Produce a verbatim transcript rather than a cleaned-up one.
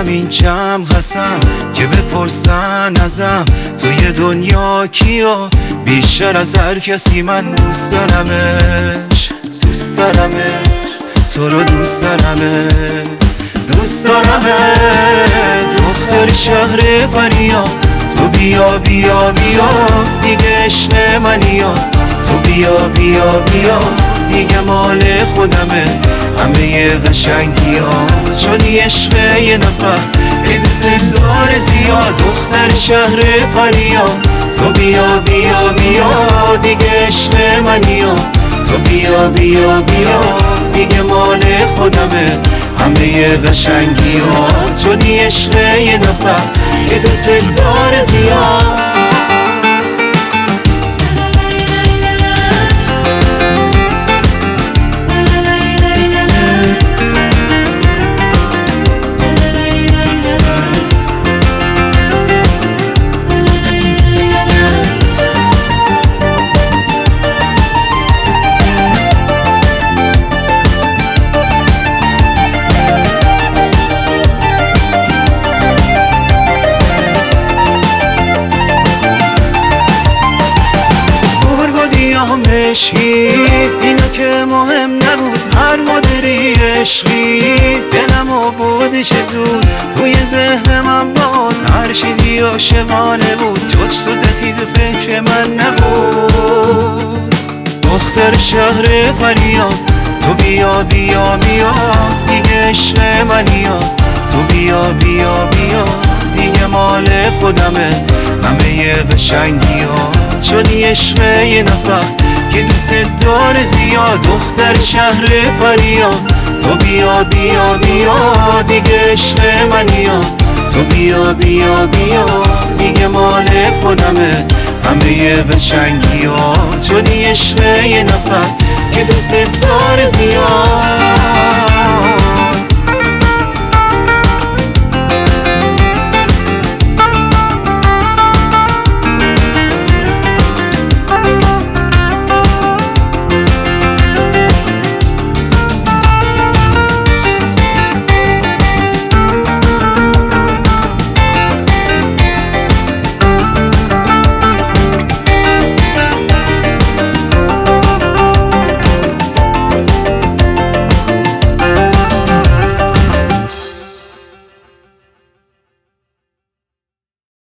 همین جمع هستم که بپرسن ازم توی دنیا کیو بیشتر از هر کسی من دوست دارمش، دوست دارمش، تو رو دوست دارمش، دوست دارمش. دختر شهر فریاد تو بیا بیا بیا دیگه عشق منیا، تو بیا بیا بیا دیگه مال خودمه. همه قشنگی ها شدی عشق یه نفر ای دوست دار زیاد. دختر شهر پریاد تو بیا بیا بیا دیگه عشق منیا، تو بیا بیا بیا دیگه مال خودمه. همه قشنگی ها شدی عشق یه نفر که دوست دار زیاد. اینا که مهم نبود، هر مدری عشقی دلمو بودش زود توی ذهن من بود. هر چیزی عاشقانه بود جز تو کسی تو فکر من نبود. دختر شهر فریاد تو بیا بیا بیا دیگه عشق منیا، تو بیا بیا بیا دیگه مال خودمه. همه قشنگی ها شدی عشق یه نفر که دوست دار زیاد. دختر شهر فریاد تو بیا بیا بیا دیگه عشق منیا، تو بیا بیا بیا دیگه مال خودمه. همه قشنگی ها شدی عشق یه نفر که دوست دار زیاد.